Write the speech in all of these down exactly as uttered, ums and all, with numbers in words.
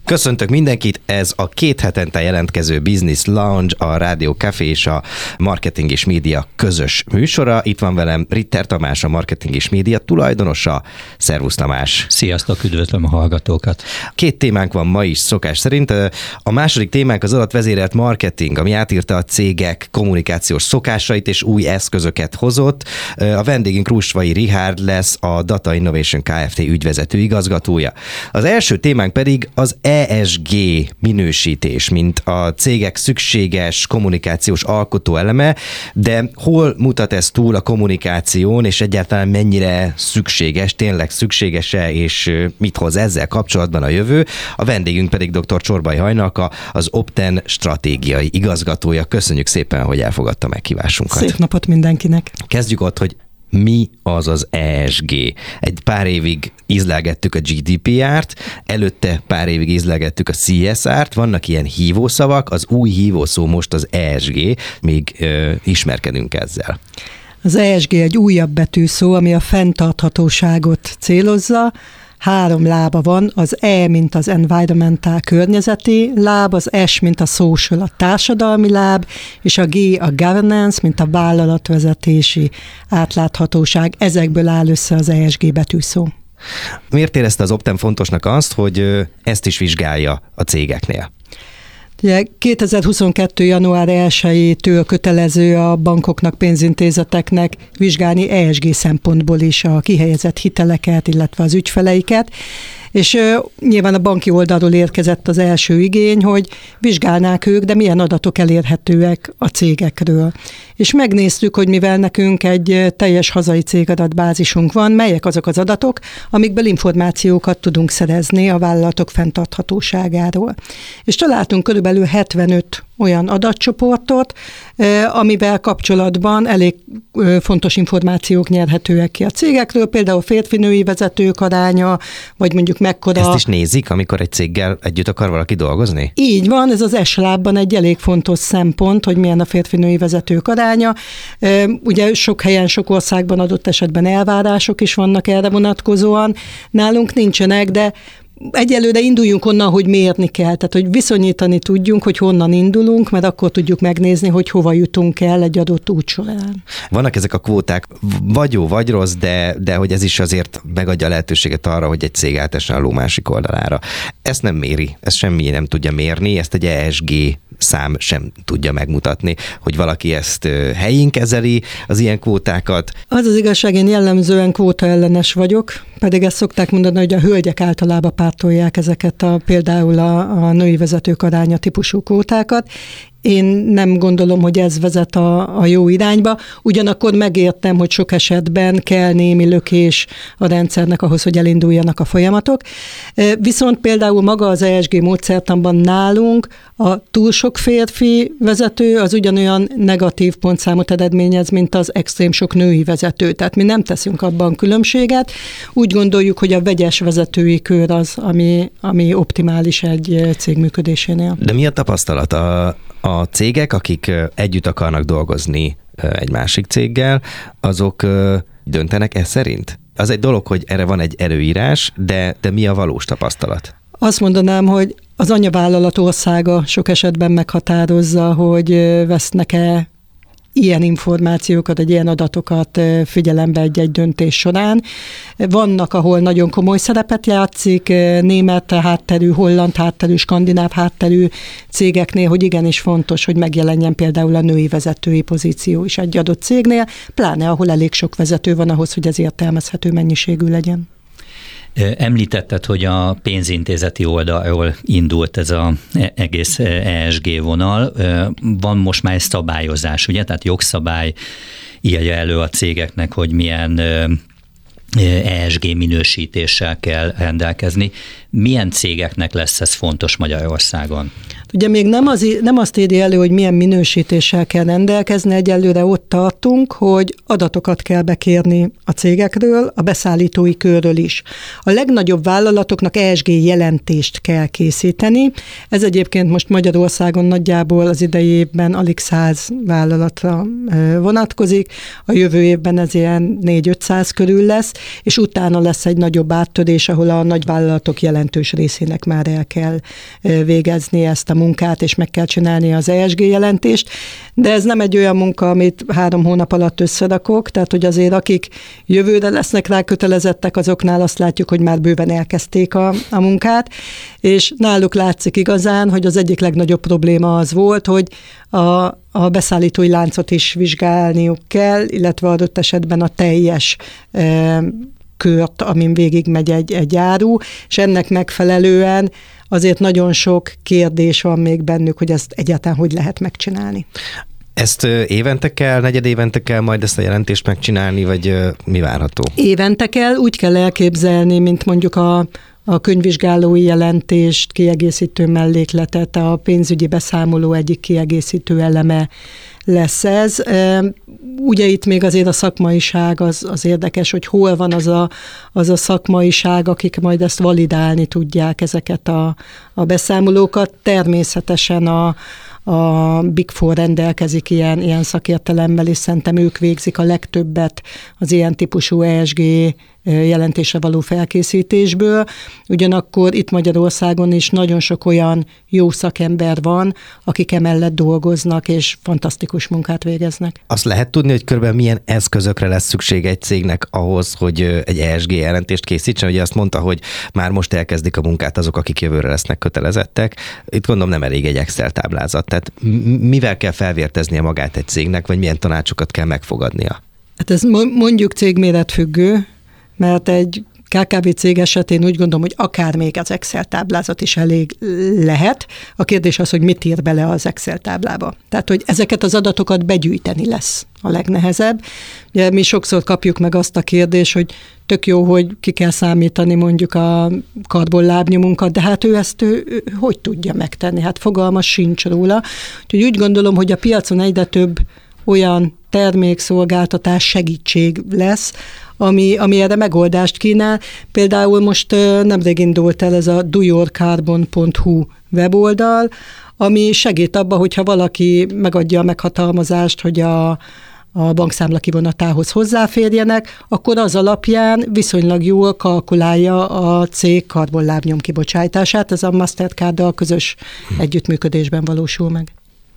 Köszöntök mindenkit, ez a két hetente jelentkező Business Lounge, a Rádió Café és a Marketing és Média közös műsora. Itt van velem Ritter Tamás, a Marketing és Média tulajdonosa. Szervusz Tamás! Sziasztok, üdvözlöm a hallgatókat! Két témánk van ma is szokás szerint. A második témánk az adatvezérelt marketing, ami átírta a cégek kommunikációs szokásait és új eszközöket hozott. A vendégünk Rusvai Richárd lesz, a Data Innovation Kft. Ügyvezető igazgatója. Az első témánk pedig az E S G minősítés, mint a cégek szükséges kommunikációs alkotó eleme, de hol mutat ez túl a kommunikáción, és egyáltalán mennyire szükséges, tényleg szükséges-e, és mit hoz ezzel kapcsolatban a jövő? A vendégünk pedig dr. Csorbay Hajnalka, az Opten stratégiai igazgatója. Köszönjük szépen, hogy elfogadta meghívásunkat. Szép napot mindenkinek! Kezdjük ott, hogy mi az az E S G? Egy pár évig ízlelgettük a G D P R-t, előtte pár évig ízlelgettük a C S R-t, vannak ilyen hívószavak, az új hívószó most az E S G, még ö, ismerkedünk ezzel. Az E S G egy újabb betűszó, ami a fenntarthatóságot célozza. Három lába van, az E, mint az environmental, környezeti láb, az S, mint a social, a társadalmi láb, és a G, a governance, mint a vállalatvezetési átláthatóság. Ezekből áll össze az E S G betűszó. Miért érezte az Opten fontosnak azt, hogy ezt is vizsgálja a cégeknél? Ugye kétezer-huszonkettő. január elsejétől kötelező a bankoknak, pénzintézeteknek vizsgálni E S G szempontból is a kihelyezett hiteleket, illetve az ügyfeleiket, és uh, nyilván a banki oldalról érkezett az első igény, hogy vizsgálnák ők, de milyen adatok elérhetőek a cégekről. És megnéztük, hogy mivel nekünk egy teljes hazai cégadatbázisunk van, melyek azok az adatok, amikből információkat tudunk szerezni a vállalatok fenntarthatóságáról. És találtunk körülbelül hetvenöt olyan adatcsoportot, amivel kapcsolatban elég fontos információk nyerhetőek ki a cégekről, például férfi-női vezetők aránya, vagy mondjuk mekkora... Ezt is nézik, amikor egy céggel együtt akar valaki dolgozni? Így van, ez az S-lábban egy elég fontos szempont, hogy milyen a férfi-női vezetők aránya. Ugye sok helyen, sok országban adott esetben elvárások is vannak erre vonatkozóan. Nálunk nincsenek, de egyelőre induljunk onnan, hogy mérni kell, tehát hogy viszonyítani tudjunk, hogy honnan indulunk, mert akkor tudjuk megnézni, hogy hova jutunk el egy adott út során. Vannak ezek a kvóták, vagy jó, vagy rossz, de, de hogy ez is azért megadja a lehetőséget arra, hogy egy cég átessen a ló másik oldalára. Ezt nem méri, ezt semmi nem tudja mérni, ezt egy E S G szám sem tudja megmutatni, hogy valaki ezt helyén kezeli, az ilyen kvótákat. Az az igazság, én jellemzően kvóta ellenes vagyok, pedig ezt szokták mondani, hogy a hölgyek általában pártolják ezeket a, például a, a női vezetők aránya típusú kvótákat. Én nem gondolom, hogy ez vezet a, a jó irányba, ugyanakkor megértem, hogy sok esetben kell némi lökés a rendszernek ahhoz, hogy elinduljanak a folyamatok. Viszont például maga az E S G módszertanban nálunk a túl sok férfi vezető az ugyanolyan negatív pontszámot eredményez, mint az extrém sok női vezető. Tehát mi nem teszünk abban különbséget. Úgy gondoljuk, hogy a vegyes vezetői kör az, ami, ami optimális egy cég működésénél. De mi a tapasztalat? A, a cégek, akik együtt akarnak dolgozni egy másik céggel, azok döntenek e szerint? Az egy dolog, hogy erre van egy előírás, de, de mi a valós tapasztalat? Azt mondanám, hogy az anyavállalat országa sok esetben meghatározza, hogy vesznek-e ilyen információkat, egy ilyen adatokat figyelembe egy-egy döntés során. Vannak, ahol nagyon komoly szerepet játszik, német hátterű, holland hátterű, skandináv hátterű cégeknél, hogy igenis fontos, hogy megjelenjen például a női vezetői pozíció is egy adott cégnél, pláne ahol elég sok vezető van ahhoz, hogy ez értelmezhető mennyiségű legyen. Említetted, hogy a pénzintézeti oldalról indult ez az egész E S G vonal. Van most már egy szabályozás, ugye? Tehát jogszabály írja elő a cégeknek, hogy milyen E S G minősítéssel kell rendelkezni. Milyen cégeknek lesz ez fontos Magyarországon? Ugye még nem, az, nem azt írja elő, hogy milyen minősítéssel kell rendelkezni, egyelőre ott tartunk, hogy adatokat kell bekérni a cégekről, a beszállítói körről is. A legnagyobb vállalatoknak E S G jelentést kell készíteni. Ez egyébként most Magyarországon nagyjából az idei évben alig száz vállalatra vonatkozik, a jövő évben ez ilyen négy-ötszáz körül lesz, és utána lesz egy nagyobb áttörés, ahol a nagyvállalatok jelentős részének már el kell végezni ezt a munkát, és meg kell csinálni az E S G jelentést, de ez nem egy olyan munka, amit három hónap alatt összerakok, tehát hogy azért akik jövőre lesznek rá kötelezettek, azoknál azt látjuk, hogy már bőven elkezdték a, a munkát, és náluk látszik igazán, hogy az egyik legnagyobb probléma az volt, hogy a, a beszállítói láncot is vizsgálniuk kell, illetve adott esetben a teljes e, kört, amin végigmegy egy, egy áru, és ennek megfelelően azért nagyon sok kérdés van még bennük, hogy ezt egyáltalán hogy lehet megcsinálni. Ezt évente kell, negyed évente kell majd ezt a jelentést megcsinálni, vagy mi várható? Évente kell, úgy kell elképzelni, mint mondjuk a, a könyvvizsgálói jelentést, kiegészítő mellékletet, a pénzügyi beszámoló egyik kiegészítő eleme lesz ez. Ugye itt még azért a szakmaiság az, az érdekes, hogy hol van az a, az a szakmaiság, akik majd ezt validálni tudják, ezeket a, a beszámolókat. Természetesen a, a Big Four rendelkezik ilyen, ilyen szakértelemmel, és szerintem ők végzik a legtöbbet az ilyen típusú E S G jelentésre való felkészítésből. Ugyanakkor itt Magyarországon is nagyon sok olyan jó szakember van, akik emellett dolgoznak, és fantasztikus munkát végeznek. Azt lehet tudni, hogy körülbelül milyen eszközökre lesz szükség egy cégnek ahhoz, hogy egy E S G jelentést készítsen? Ugye azt mondta, hogy már most elkezdik a munkát azok, akik jövőre lesznek kötelezettek. Itt gondolom nem elég egy Excel táblázat. Tehát mivel kell felvérteznie magát egy cégnek, vagy milyen tanácsokat kell megfogadnia? Hát ez mondjuk cégméretfüggő, mert egy ká ká vé cég esetén úgy gondolom, hogy akár még az Excel táblázat is elég lehet. A kérdés az, hogy mit ír bele az Excel táblába. Tehát, hogy ezeket az adatokat begyűjteni lesz a legnehezebb. Ugye mi sokszor kapjuk meg azt a kérdést, hogy tök jó, hogy ki kell számítani mondjuk a karbonlábnyomunkat, de hát ő ezt ő, ő, hogy tudja megtenni? Hát fogalma sincs róla. Úgyhogy úgy gondolom, hogy a piacon egyre több olyan termékszolgáltatás segítség lesz, ami, ami erre megoldást kínál. Például most nemrég indult el ez a do your carbon pont hu weboldal, ami segít abba, hogyha valaki megadja a meghatalmazást, hogy a, a bankszámla kivonatához hozzáférjenek, akkor az alapján viszonylag jól kalkulálja a cég karbonlábnyom kibocsátását. Ez a Mastercarddal közös együttműködésben valósul meg.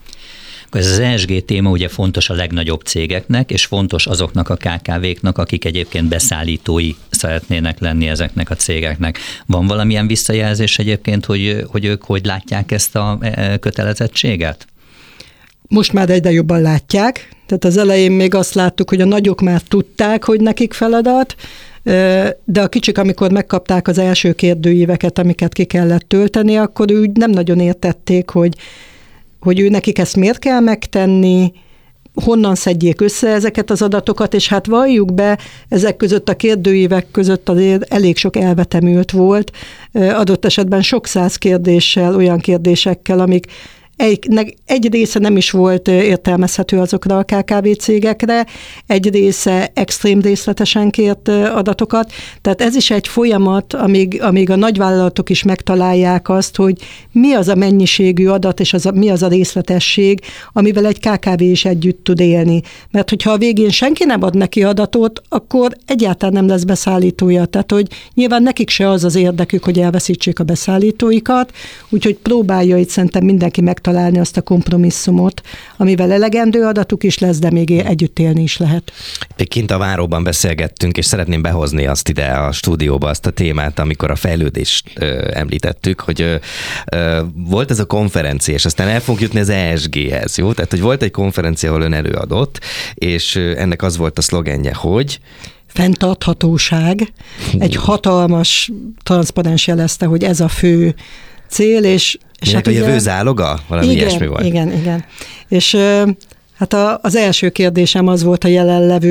Ez az E S G téma ugye fontos a legnagyobb cégeknek, és fontos azoknak a ká ká véknak, akik egyébként beszállítói szeretnének lenni ezeknek a cégeknek. Van valamilyen visszajelzés egyébként, hogy, hogy ők hogy látják ezt a kötelezettséget? Most már egyre jobban látják. Tehát az elején még azt láttuk, hogy a nagyok már tudták, hogy nekik feladat, de a kicsik, amikor megkapták az első kérdőíveket, amiket ki kellett tölteni, akkor úgy nem nagyon értették, hogy hogy ő nekik ezt miért kell megtenni, honnan szedjék össze ezeket az adatokat, és hát valljuk be, ezek között a kérdőívek között azért elég sok elvetemült volt, adott esetben sok száz kérdéssel, olyan kérdésekkel, amik egy, egy része nem is volt értelmezhető azokra a ká ká vé cégekre, egy része extrém részletesen kért adatokat, tehát ez is egy folyamat, amíg, amíg a nagyvállalatok is megtalálják azt, hogy mi az a mennyiségű adat, és az a, mi az a részletesség, amivel egy ká ká vé is együtt tud élni. Mert hogyha a végén senki nem ad neki adatot, akkor egyáltalán nem lesz beszállítója. Tehát, hogy nyilván nekik se az az érdekük, hogy elveszítsék a beszállítóikat, úgyhogy próbálja itt szerintem mindenki megtalálni találni azt a kompromisszumot, amivel elegendő adatuk is lesz, de még együtt élni is lehet. Kint a váróban beszélgettünk, és szeretném behozni azt ide a stúdióba, azt a témát, amikor a fejlődést ö, említettük, hogy ö, ö, volt ez a konferencia, és aztán el fogunk jutni az E S G-hez, jó? Tehát, hogy volt egy konferencia, ahol ön előadott, és ennek az volt a szlogenje, hogy fenntarthatóság. Egy hatalmas transzparens jelezte, hogy ez a fő cél, és És hát a jövő ugye, záloga? Valami igen, ilyesmi volt. Igen, igen. És hát a, az első kérdésem az volt a jelenlevő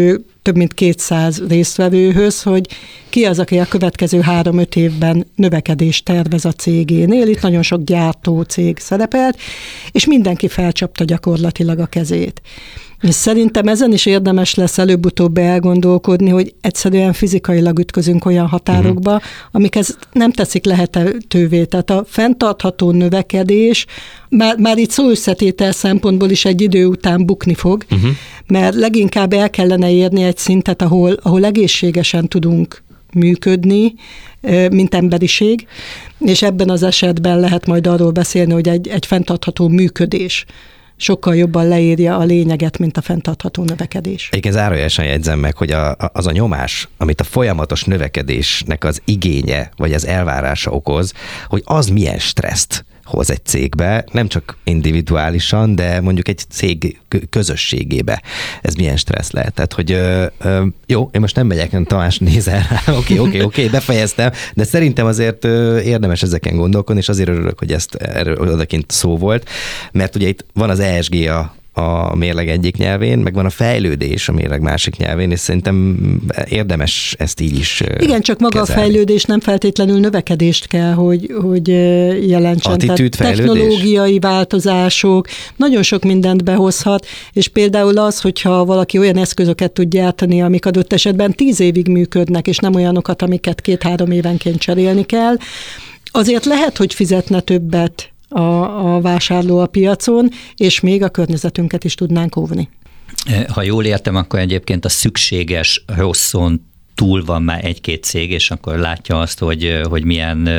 több mint kétszáz résztvevőhöz, hogy ki az, aki a következő három-öt évben növekedést tervez a cégénél. Itt nagyon sok gyártó cég szerepelt, és mindenki felcsapta gyakorlatilag a kezét. És szerintem ezen is érdemes lesz előbb-utóbb elgondolkodni, hogy egyszerűen fizikailag ütközünk olyan határokba, uh-huh. amik ezt nem teszik lehetővé. Tehát a fenntartható növekedés már, már itt szóösszetétel szempontból is egy idő után bukni fog, uh-huh. mert leginkább el kellene érni egy szintet, ahol, ahol egészségesen tudunk működni, mint emberiség, és ebben az esetben lehet majd arról beszélni, hogy egy, egy fenntartható működés sokkal jobban leírja a lényeget, mint a fenntartható növekedés. Egyébként zárójelesen jegyzem meg, hogy a, az a nyomás, amit a folyamatos növekedésnek az igénye, vagy az elvárása okoz, hogy az milyen stresszt hoz egy cégbe, nem csak individuálisan, de mondjuk egy cég közösségébe. Ez milyen stressz lehet. Tehát, hogy ö, ö, jó, én most nem megyek, Tamás nézel rá, oké, oké, oké, befejeztem, de szerintem azért ö, érdemes ezeken gondolkodni, és azért örülök, hogy ezt erről odakint szó volt, mert ugye itt van az E S G a a mérleg egyik nyelvén, meg van a fejlődés a mérleg másik nyelvén, és szerintem érdemes ezt így is Igen, csak maga kezelni. A fejlődés nem feltétlenül növekedést kell, hogy, hogy jelentsen. Attitűd, technológiai változások, nagyon sok mindent behozhat, és például az, hogyha valaki olyan eszközöket tud gyártani, amik adott esetben tíz évig működnek, és nem olyanokat, amiket két-három évenként cserélni kell, azért lehet, hogy fizetne többet A, a vásárló a piacon, és még a környezetünket is tudnánk óvni. Ha jól értem, akkor egyébként a szükséges rosszon túl van már egy-két cég, és akkor látja azt, hogy, hogy milyen,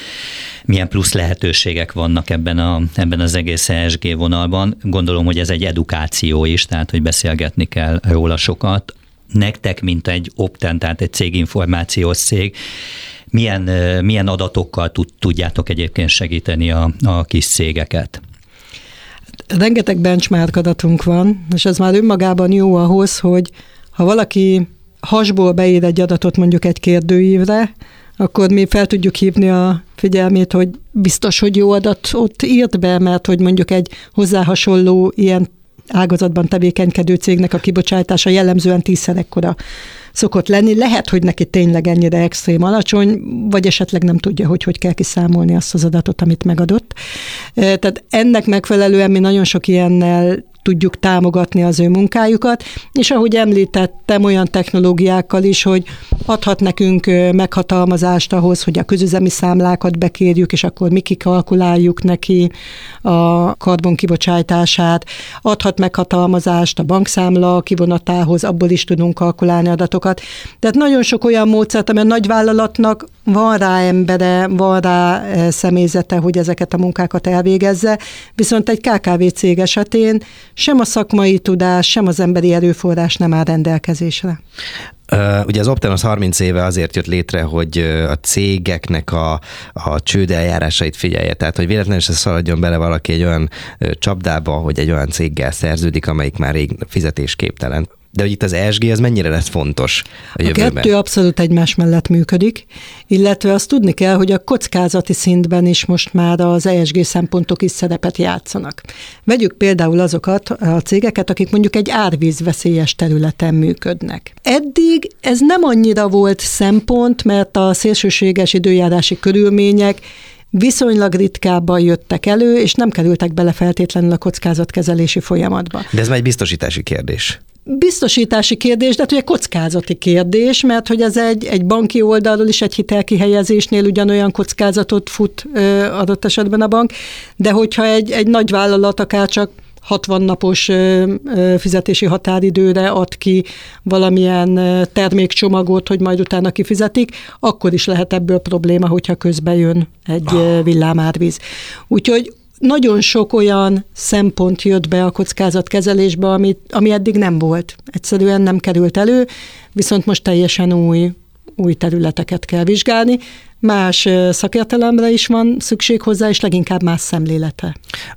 milyen plusz lehetőségek vannak ebben, a, ebben az egész E S G vonalban. Gondolom, hogy ez egy edukáció is, tehát hogy beszélgetni kell róla sokat. Nektek, mint egy Opten, tehát egy céginformációs cég, Milyen, milyen adatokkal tud, tudjátok egyébként segíteni a, a kis cégeket? Rengeteg benchmark adatunk van, és ez már önmagában jó ahhoz, hogy ha valaki hasból beír egy adatot mondjuk egy kérdőívre, akkor mi fel tudjuk hívni a figyelmét, hogy biztos, hogy jó adatot írt be, mert hogy mondjuk egy hozzá hasonló ilyen ágazatban tevékenykedő cégnek a kibocsátása jellemzően tízszer ekkora szokott lenni. Lehet, hogy neki tényleg ennyire extrém alacsony, vagy esetleg nem tudja, hogy hogy kell kiszámolni azt az adatot, amit megadott. Tehát ennek megfelelően mi nagyon sok ilyennel tudjuk támogatni az ő munkájukat, és ahogy említettem, olyan technológiákkal is, hogy adhat nekünk meghatalmazást ahhoz, hogy a közüzemi számlákat bekérjük, és akkor mi kikalkuláljuk neki a karbonkibocsátását, adhat meghatalmazást a bankszámla kivonatához, abból is tudunk kalkulálni adatokat. Tehát nagyon sok olyan módszert, amely a nagyvállalatnak van rá embere, van rá személyzete, hogy ezeket a munkákat elvégezze, viszont egy ká ká vé cég esetén sem a szakmai tudás, sem az emberi erőforrás nem áll rendelkezésre. Uh, ugye az Opten az harminc éve azért jött létre, hogy a cégeknek a, a csőd eljárásait figyelje. Tehát, hogy véletlenül se szaladjon bele valaki egy olyan csapdába, hogy egy olyan céggel szerződik, amelyik már rég fizetésképtelen. De hogy itt az E S G, ez mennyire lesz fontos a jövőben? A kettő abszolút egymás mellett működik, illetve azt tudni kell, hogy a kockázati szintben is most már az E S G szempontok is szerepet játszanak. Vegyük például azokat a cégeket, akik mondjuk egy árvízveszélyes területen működnek. Eddig ez nem annyira volt szempont, mert a szélsőséges időjárási körülmények viszonylag ritkábban jöttek elő, és nem kerültek bele feltétlenül a kockázatkezelési folyamatba. De ez már egy biztosítási kérdés. Biztosítási kérdés, de ugye kockázati kérdés, mert hogy ez egy, egy banki oldalról is egy hitelkihelyezésnél ugyanolyan kockázatot fut ö, adott esetben a bank, de hogyha egy, egy nagy vállalat akár csak hatvan napos ö, ö, fizetési határidőre ad ki valamilyen termékcsomagot, hogy majd utána kifizetik, akkor is lehet ebből probléma, hogyha közben jön egy oh. villámárvíz. Úgyhogy nagyon sok olyan szempont jött be a kockázatkezelésbe, ami, ami eddig nem volt. Egyszerűen nem került elő, viszont most teljesen új, új területeket kell vizsgálni. Más szakértelemre is van szükség hozzá, és leginkább más szemlélete.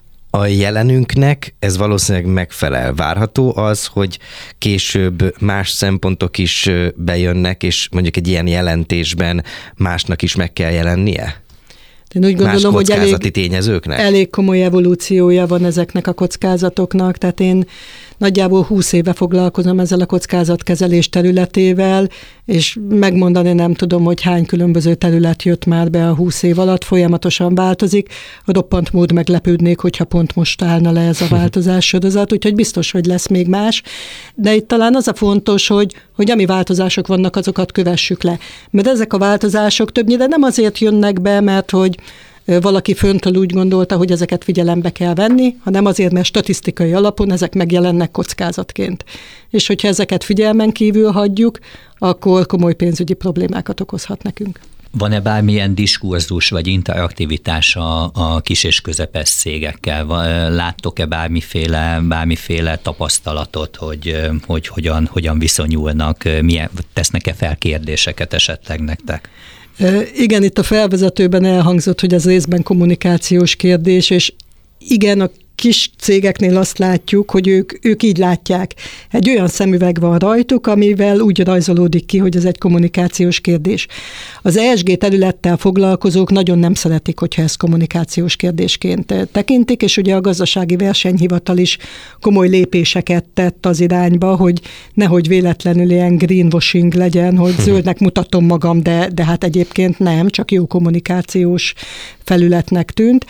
A jelenünknek ez valószínűleg megfelel. Várható az, hogy később más szempontok is bejönnek, és mondjuk egy ilyen jelentésben másnak is meg kell jelennie? Én úgy gondolom, hogy elég, tényezőknek? elég komoly evolúciója van ezeknek a kockázatoknak, tehát én nagyjából húsz éve foglalkozom ezzel a kockázatkezelés területével, és megmondani nem tudom, hogy hány különböző terület jött már be a húsz év alatt, folyamatosan változik. Roppant mód meglepődnék, hogyha pont most állna le ez a változás sorozat, úgyhogy biztos, hogy lesz még más. De itt talán az a fontos, hogy, hogy ami változások vannak, azokat kövessük le. Mert ezek a változások többnyire nem azért jönnek be, mert hogy valaki föntől úgy gondolta, hogy ezeket figyelembe kell venni, hanem azért, mert statisztikai alapon ezek megjelennek kockázatként. És hogyha ezeket figyelmen kívül hagyjuk, akkor komoly pénzügyi problémákat okozhat nekünk. Van-e bármilyen diskurzus vagy interaktivitás a, a kis és közepes cégekkel? Láttok-e bármiféle, bármiféle tapasztalatot, hogy, hogy hogyan, hogyan viszonyulnak, milyen, tesznek-e fel kérdéseket esetleg nektek? Igen, itt a felvezetőben elhangzott, hogy ez részben kommunikációs kérdés, és igen, a kis cégeknél azt látjuk, hogy ők, ők így látják. Egy olyan szemüveg van rajtuk, amivel úgy rajzolódik ki, hogy ez egy kommunikációs kérdés. Az E S G területtel foglalkozók nagyon nem szeretik, hogyha ezt kommunikációs kérdésként tekintik, és ugye a gazdasági versenyhivatal is komoly lépéseket tett az irányba, hogy nehogy véletlenül ilyen greenwashing legyen, hogy zöldnek mutatom magam, de, de hát egyébként nem, csak jó kommunikációs felületnek tűnt.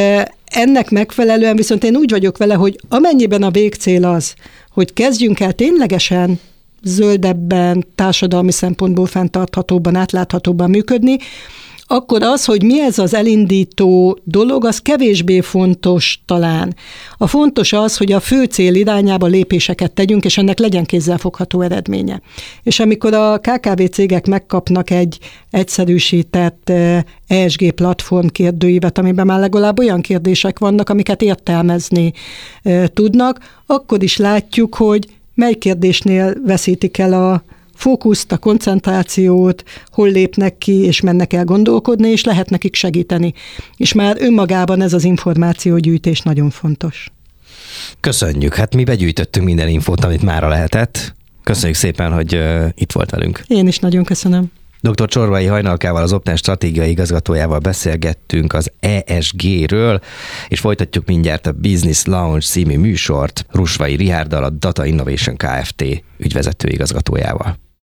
Ennek megfelelően viszont én úgy vagyok vele, hogy amennyiben a végcél az, hogy kezdjünk el ténylegesen zöldebben, társadalmi szempontból fenntarthatóbban, átláthatóbban működni, akkor az, hogy mi ez az elindító dolog, az kevésbé fontos talán. A fontos az, hogy a fő cél irányába lépéseket tegyünk, és ennek legyen kézzelfogható eredménye. És amikor a ká ká vé cégek megkapnak egy egyszerűsített E S G platform kérdőívet, amiben már legalább olyan kérdések vannak, amiket értelmezni tudnak, akkor is látjuk, hogy mely kérdésnél veszítik el a fókuszt, a koncentrációt, hol lépnek ki, és mennek el gondolkodni, és lehet nekik segíteni. És már önmagában ez az információgyűjtés nagyon fontos. Köszönjük. Hát mi begyűjtöttünk minden infót, amit mára lehetett. Köszönjük szépen, hogy uh, itt volt velünk. Én is nagyon köszönöm. doktor Csorbai Hajnalkával, az Opten stratégiai igazgatójával beszélgettünk az E S G-ről, és folytatjuk mindjárt a Business Lounge című műsort Rusvai Richárddal, a Data Innovation Kft. Ügyvezető igazgatójával.